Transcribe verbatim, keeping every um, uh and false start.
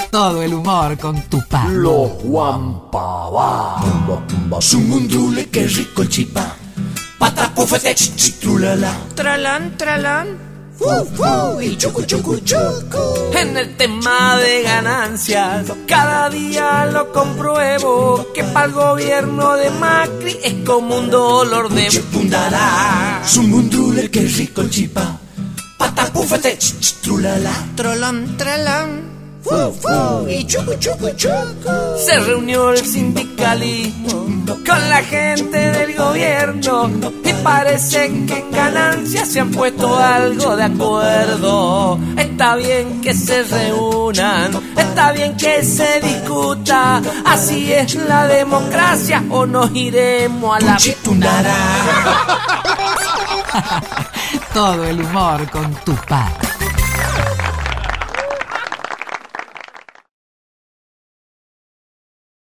Todo el humor con Tupá. Los Guampabá. Sumundule, qué rico el chipá. Patapufete, chichitulala. Tralán, tralán. Fu, fu, y chucu, chucu, chucu. En el tema de ganancias, cada día lo compruebo, que para el gobierno de Macri es como un dolor de pundará. Sumundule, qué rico el chipá. Patapufete, chichitulala. Tralán, tralán. Fu, fu, y chucu, chucu, chucu. Se reunió el sindicalismo con la gente del gobierno y parece que en ganancias se han puesto algo de acuerdo. Está bien que se reúnan, está bien que se discuta, así es la democracia o nos iremos a la pundará. Todo el humor con Tupá.